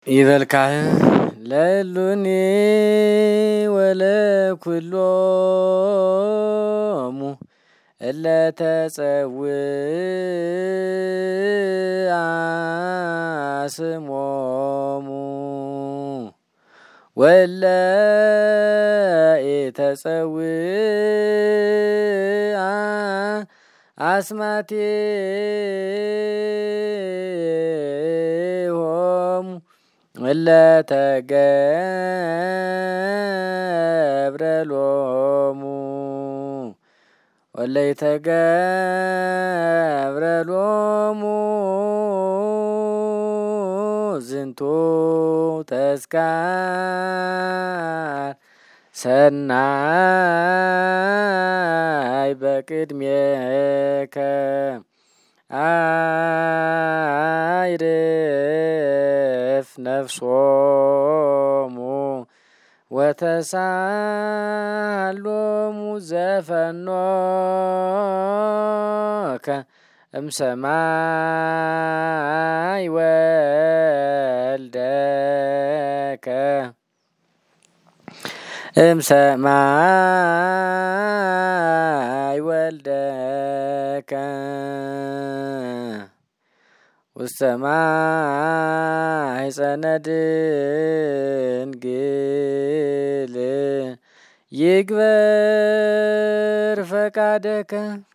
ይበልካህ ለሉኒ ወለኩሎሙ እለ ተጸውዓ ስሞሙ ወለ ኢተጸውዓ አስማቲሆሙ እለ ተገብረ ሎሙ ወለ ኢተገብረ ሎሙ ዝንቱ ተስካር ሰናይ በቅድሜከ አይርፍ ነፍሶሙ ወተሳሎሙ ዘፈኖከ እምሰማይ ወልደከ እምሰማይ ወልደከ ውስተ ማኅፀነ ድንግል ይግበር ፈቃደከ